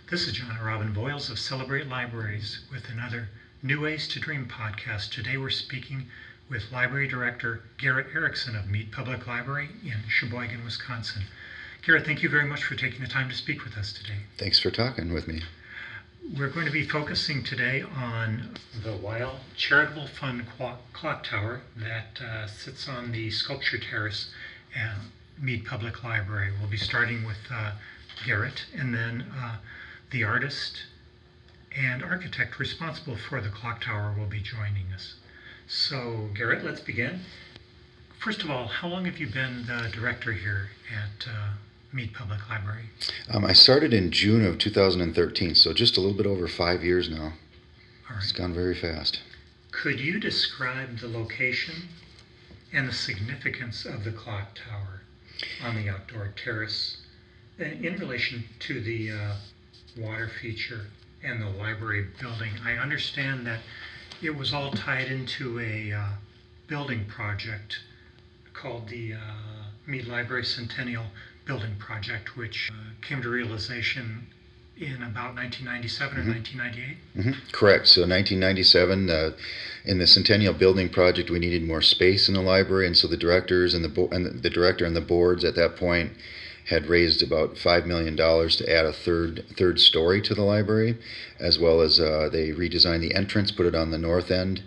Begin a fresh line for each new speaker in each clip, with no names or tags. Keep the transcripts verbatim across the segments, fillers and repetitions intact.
This is John Robin Boyles of Celebrate Libraries with another New Ways to Dream podcast. Today we're speaking with Library Director Garrett Erickson of Mead Public Library in Sheboygan, Wisconsin. Garrett, thank you very much for taking the time to speak with us today.
Thanks for talking with me.
We're going to be focusing today on the Weil Charitable Fund Clock Tower that uh, sits on the sculpture terrace at Mead Public Library. We'll be starting with uh, Garrett, and then uh, the artist and architect responsible for the clock tower will be joining us. So, Garrett, let's begin. First of all, how long have you been the director here at uh, Mead Public Library?
Um, I started in June of two thousand thirteen, so just a little bit over five years now.
All right.
It's gone very fast.
Could you describe the location and the significance of the clock tower on the outdoor terrace in relation to the uh, water feature and the library building? I understand that it was all tied into a uh, building project called the uh, Mead Library Centennial Building Project, which uh, came to realization in about nineteen ninety-seven mm-hmm. or nineteen ninety-eight?
Mm-hmm. Correct. So nineteen ninety-seven, uh, in the Centennial Building Project, we needed more space in the library, and so the directors and the bo- and the, the director and the boards at that point had raised about five million dollars to add a third third story to the library, as well as uh, they redesigned the entrance, put it on the north end,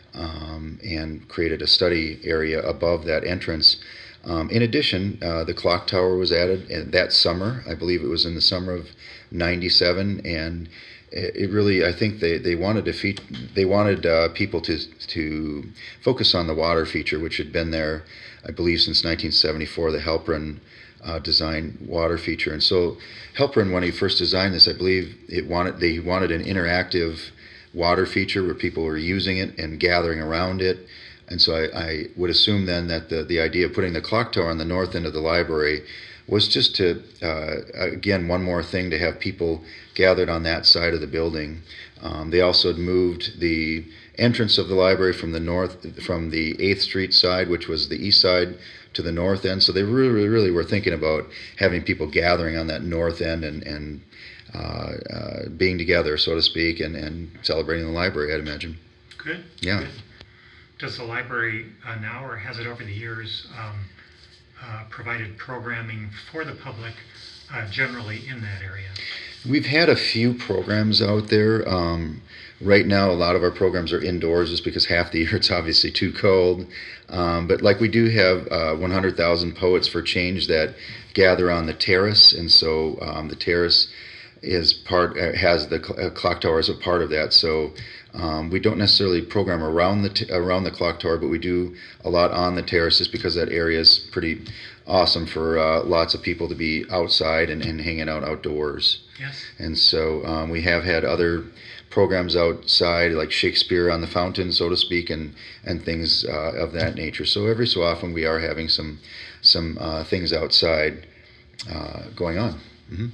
um, and created a study area above that entrance. Um, in addition, uh, the clock tower was added in that summer. I believe it was in the summer of ninety-seven, and it really, I think they, they wanted to feed, they wanted uh, people to to focus on the water feature, which had been there, I believe, since nineteen seventy-four, the Halprin uh, design water feature. And so Halprin, when he first designed this, I believe it wanted they wanted an interactive water feature where people were using it and gathering around it. And so I, I would assume then that the, the idea of putting the clock tower on the north end of the library was just to, uh, again, one more thing to have people gathered on that side of the building. Um, they also had moved the entrance of the library from the north, from the eighth Street side, which was the east side, to the north end. So they really, really were thinking about having people gathering on that north end and, and uh, uh, being together, so to speak, and, and celebrating the library, I'd imagine.
Good.
Yeah.
Good. Does the library uh, now, or has it over the years, um, uh, provided programming for the public uh, generally in that area?
We've had a few programs out there. Um, right now, a lot of our programs are indoors just because half the year it's obviously too cold. Um, but like we do have uh, one hundred thousand Poets for Change that gather on the terrace, and so um, the terrace is part has the cl- clock tower as a part of that. So um, we don't necessarily program around the t- around the clock tower, but we do a lot on the terrace just because that area is pretty awesome for uh, lots of people to be outside and, and hanging out outdoors.
Yes.
And so um, we have had other programs outside, like Shakespeare on the Fountain, so to speak, and and things uh, of that nature. So every so often we are having some some uh, things outside uh, going on. Mm-hmm.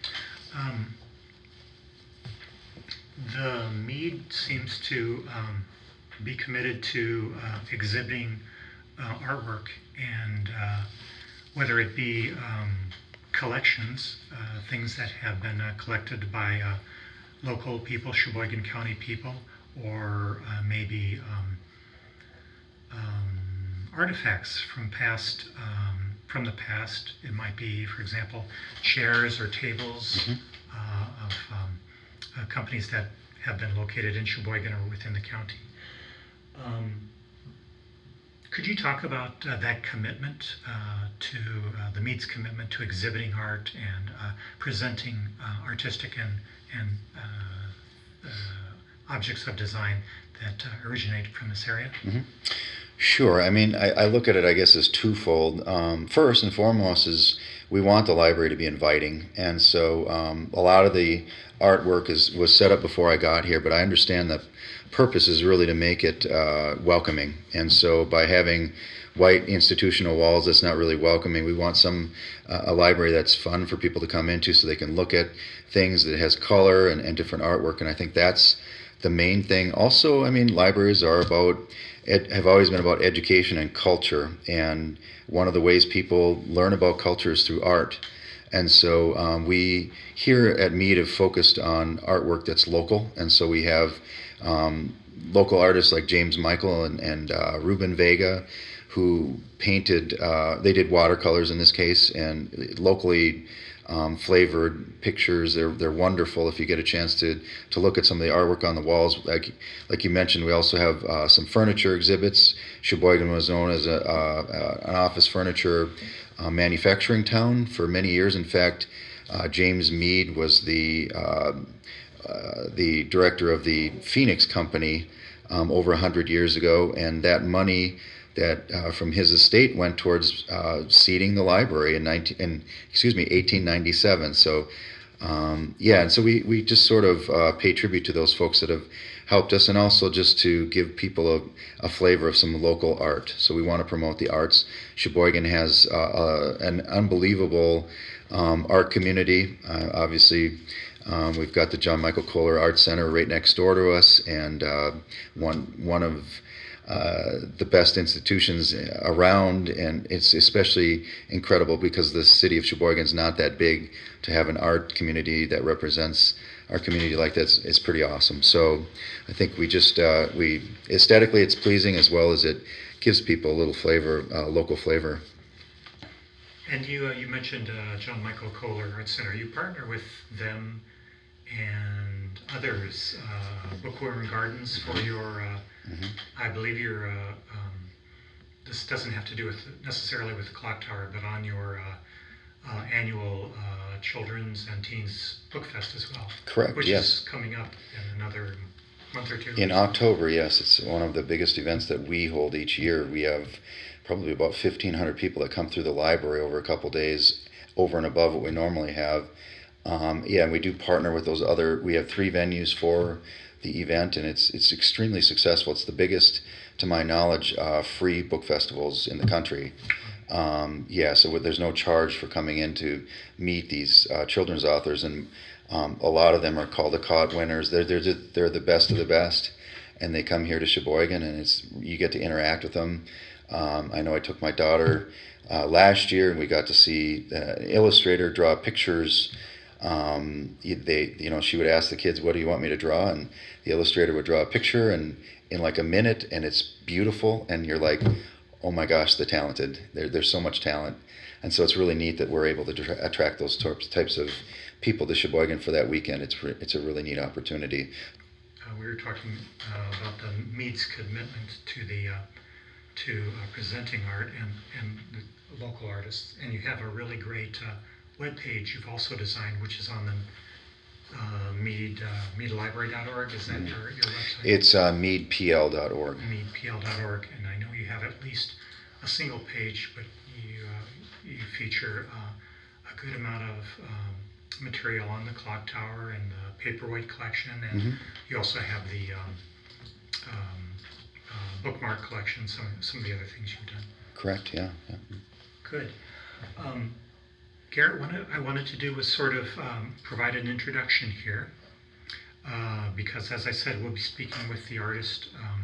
Um, the Mead seems to um, be committed to uh, exhibiting uh, artwork, and uh, whether it be um, collections, uh, things that have been uh, collected by uh, local people, Sheboygan County people, or uh, maybe um, um, artifacts from past um, from the past. It might be, for example, chairs or tables mm-hmm. uh, of um, uh, companies that have been located in Sheboygan or within the county. Um, could you talk about uh, that commitment uh, to uh, the Mead's commitment to exhibiting art and uh, presenting uh, artistic and, and uh, uh, objects of design that uh, originate from this area?
Mm-hmm. Sure. I mean, I, I look at it, I guess, as twofold. Um, first and foremost is we want the library to be inviting. And so um, a lot of the artwork is was set up before I got here, but I understand the purpose is really to make it uh, welcoming. And so by having white institutional walls that's not really welcoming, we want some uh, a library that's fun for people to come into so they can look at things that has color and, and different artwork. And I think that's the main thing. Also, I mean, libraries are about ed, have always been about education and culture, and one of the ways people learn about culture is through art. And so um, we here at Mead have focused on artwork that's local, and so we have um, local artists like James Michael and, and uh, Ruben Vega, who painted, uh, they did watercolors in this case, and locally um, flavored pictures. They're they're wonderful if you get a chance to to look at some of the artwork on the walls. Like like you mentioned, we also have uh, some furniture exhibits. Sheboygan was known as a, uh, an office furniture uh, manufacturing town for many years. In fact, uh, James Mead was the uh, uh, the director of the Phoenix Company um, over a hundred years ago, and that money that uh, from his estate went towards uh, seeding the library in nineteen, in, excuse me, eighteen ninety-seven. So, um, yeah, and so we, we just sort of uh, pay tribute to those folks that have helped us, and also just to give people a, a flavor of some local art. So we want to promote the arts. Sheboygan has uh, uh, an unbelievable um, art community. Uh, obviously, um, we've got the John Michael Kohler Art Center right next door to us, and uh, one one of Uh, the best institutions around, and it's especially incredible because the city of Sheboygan is not that big. To have an art community that represents our community like that is pretty awesome. So I think we just uh, we aesthetically it's pleasing, as well as it gives people a little flavor, uh, local flavor.
And you uh, you mentioned uh, John Michael Kohler Art Center. You partner with them and others, uh, Bookworm Gardens, for your, uh,
Mm-hmm.
I believe your, uh, um, this doesn't have to do with necessarily with the clock tower, but on your uh, uh, annual uh, Children's and Teens Book Fest as well.
Correct,
Which
yes.
is coming up in another month or two.
In October, yes. It's one of the biggest events that we hold each year. We have probably about fifteen hundred people that come through the library over a couple days, over and above what we normally have. Um, yeah, and we do partner with those other, we have three venues for the event, and it's it's extremely successful. It's the biggest, to my knowledge, uh, free book festivals in the country. Um, yeah, so there's no charge for coming in to meet these uh, children's authors, and um, a lot of them are Caldecott winners. They're they're just, they're the best of the best, and they come here to Sheboygan, and it's you get to interact with them. Um, I know I took my daughter uh, last year, and we got to see the illustrator draw pictures. Um, they, you know, she would ask the kids, "What do you want me to draw?" And the illustrator would draw a picture, and in like a minute, and it's beautiful, and you're like, "Oh my gosh, the talented! There, there's so much talent," and so it's really neat that we're able to tra- attract those types of people to Sheboygan for that weekend. It's re- it's a really neat opportunity.
Uh, we were talking uh, about the Mead's commitment to the uh, to uh, presenting art and and the local artists, and you have a really great Uh, web page you've also designed, which is on the uh, Mead uh, mead library dot org. Is that your, your website?
It's uh, mead p l dot org.
mead p l dot org, and I know you have at least a single page, but you uh, you feature uh, a good amount of um, material on the clock tower and the paperweight collection, and
Mm-hmm.
you also have the um, um, uh, bookmark collection. Some some of the other things you've done.
Correct. Yeah. yeah.
Good. Um, Garrett, what I wanted to do was sort of um, provide an introduction here, uh, because as I said, we'll be speaking with the artist um,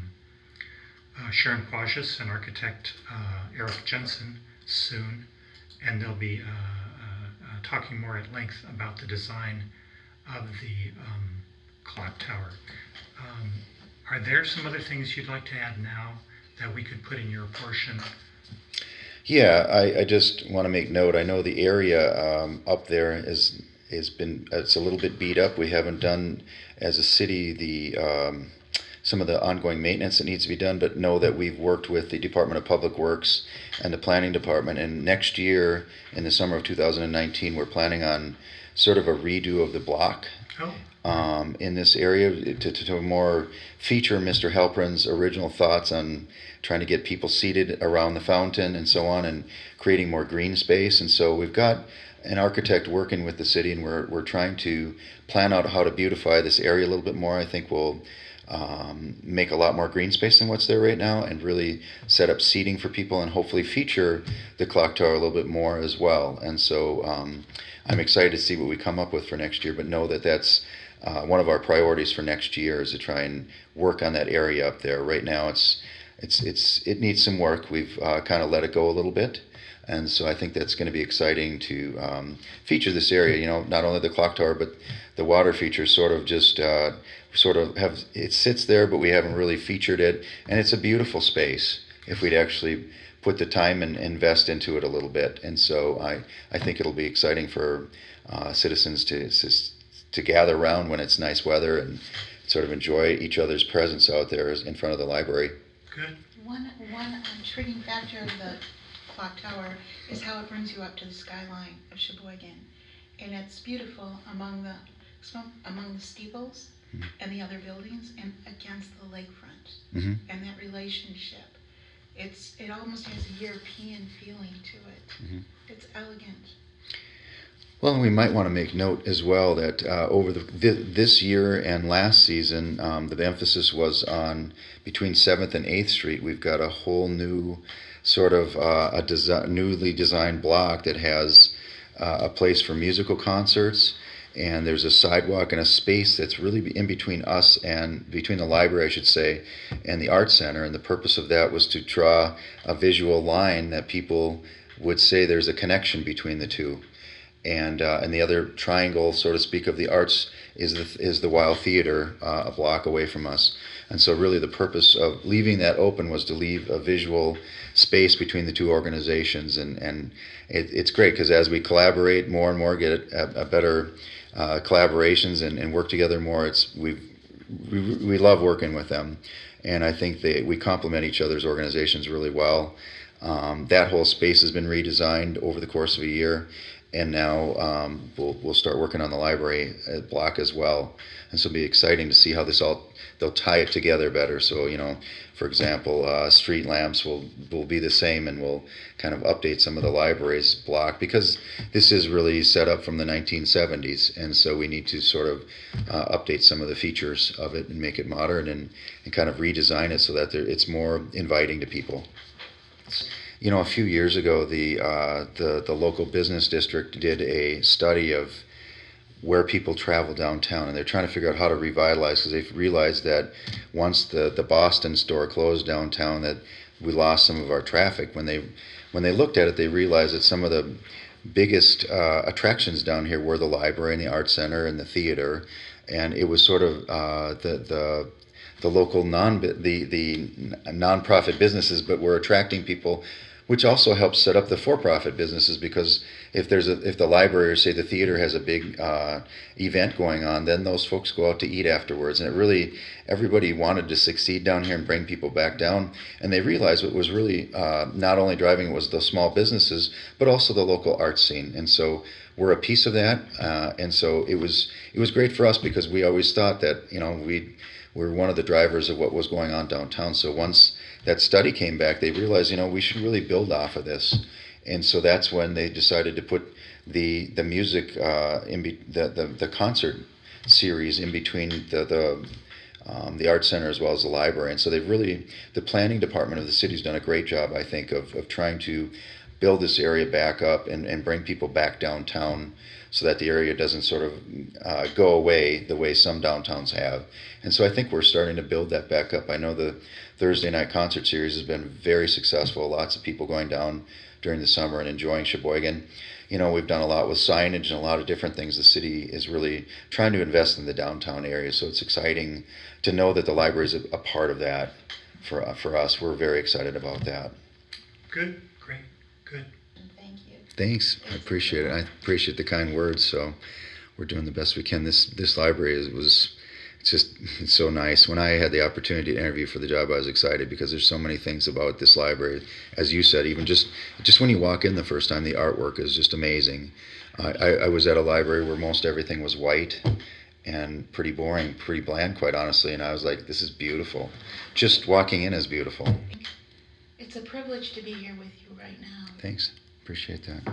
uh, Sharon Quajas and architect uh, Eric Jensen soon, and they'll be uh, uh, uh, talking more at length about the design of the um, clock tower. Um, are there some other things you'd like to add now that we could put in your portion?
Yeah, I, I just want to make note. I know the area um, up there is has been it's a little bit beat up. We haven't done as a city the um, some of the ongoing maintenance that needs to be done, but know that we've worked with the Department of Public Works and the Planning Department. And next year, in the summer of two thousand nineteen, we're planning on sort of a redo of the block.
Oh.
Um, in this area to, to, to more feature Mister Halperin's original thoughts on trying to get people seated around the fountain and so on, and creating more green space. And so we've got an architect working with the city, and we're we're trying to plan out how to beautify this area a little bit more. I think we'll um, make a lot more green space than what's there right now, and really set up seating for people, and hopefully feature the clock tower a little bit more as well. And so um, I'm excited to see what we come up with for next year, but know that that's Uh, one of our priorities for next year is to try and work on that area up there. Right now, it's it's it's it needs some work. We've uh, kind of let it go a little bit, And so I think that's going to be exciting to um, feature this area. You know, not only the clock tower, but the water features sort of just uh, sort of have it sits there, but we haven't really featured it, and it's a beautiful space if we'd actually put the time and invest into it a little bit. And so I I think it'll be exciting for uh, citizens to to gather around when it's nice weather and sort of enjoy each other's presence out there in front of the library.
Good.
One, one um, intriguing factor of the clock tower is how it brings you up to the skyline of Sheboygan. And it's beautiful among the among the steeples mm-hmm. and the other buildings and against the lakefront.
Mm-hmm.
And that relationship. It's It almost has a European feeling to it. Mm-hmm. It's elegant.
Well, we might want to make note as well that uh, over the, th- this year and last season, um, the emphasis was on between seventh and eighth Street. We've got a whole new sort of uh, a desi- newly designed block that has uh, a place for musical concerts, and there's a sidewalk and a space that's really in between us and between the library, I should say, and the art center. And the purpose of that was to draw a visual line that people would say there's a connection between the two. And uh, and the other triangle, so to speak, of the arts is the is the Wild Theater, uh, a block away from us. And so really the purpose of leaving that open was to leave a visual space between the two organizations. And, and it, it's great because as we collaborate more and more, get a, a better uh, collaborations and, and work together more, it's we we we love working with them. And I think they we complement each other's organizations really well. Um, that whole space has been redesigned over the course of a year. And now um, we'll we'll start working on the library block as well, and so it'll be exciting to see how this all they'll tie it together better. So you know, for example, uh, street lamps will will be the same, and we'll kind of update some of the library's block because this is really set up from the nineteen seventies, and so we need to sort of uh, update some of the features of it and make it modern and, and kind of redesign it so that there, it's more inviting to people. You know, a few years ago, the, uh, the the local business district did a study of where people travel downtown, and they're trying to figure out how to revitalize because they've realized that once the, the Boston store closed downtown, that we lost some of our traffic. When they when they looked at it, they realized that some of the biggest uh, attractions down here were the library and the art center and the theater, and it was sort of uh, the the the local non the the nonprofit businesses, but we're attracting people, which also helps set up the for-profit businesses because if there's a if the library or say the theater has a big uh, event going on, then those folks go out to eat afterwards, and it really everybody wanted to succeed down here and bring people back down, and they realized what was really uh, not only driving it was the small businesses but also the local art scene, and so we're a piece of that, uh, and so it was it was great for us because we always thought that you know we we're one of the drivers of what was going on downtown. So once that study came back, they realized, you know, we should really build off of this. And so that's when they decided to put the the music, uh, in be, the, the the concert series in between the the um, the art center as well as the library. And so they've really, the planning department of the city's done a great job, I think, of, of trying to build this area back up and, and bring people back downtown so that the area doesn't sort of uh, go away the way some downtowns have. And so I think we're starting to build that back up. I know the Thursday night concert series has been very successful. Lots of people going down during the summer and enjoying Sheboygan. You know, we've done a lot with signage and a lot of different things. The city is really trying to invest in the downtown area, so it's exciting to know that the library is a, a part of that for, uh, for us. We're very excited about that.
Good, great, good.
Thank you.
Thanks. I appreciate it. I appreciate the kind words. So we're doing the best we can. This this library is, was it's just it's so nice. When I had the opportunity to interview for the job, I was excited because there's so many things about this library. As you said, even just just when you walk in the first time, the artwork is just amazing. I, I, I was at a library where most everything was white and pretty boring, pretty bland, quite honestly. And I was like, this is beautiful. Just walking in is beautiful.
It's a privilege to be here with you right now.
Thanks. Appreciate that.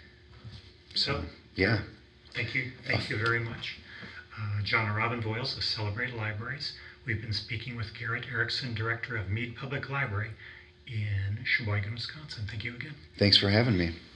So,
yeah.
Thank you, thank you very much. Uh, John and Robin Voiles of Celebrate Libraries. We've been speaking with Garrett Erickson, Director of Mead Public Library in Sheboygan, Wisconsin. Thank you again.
Thanks for having me.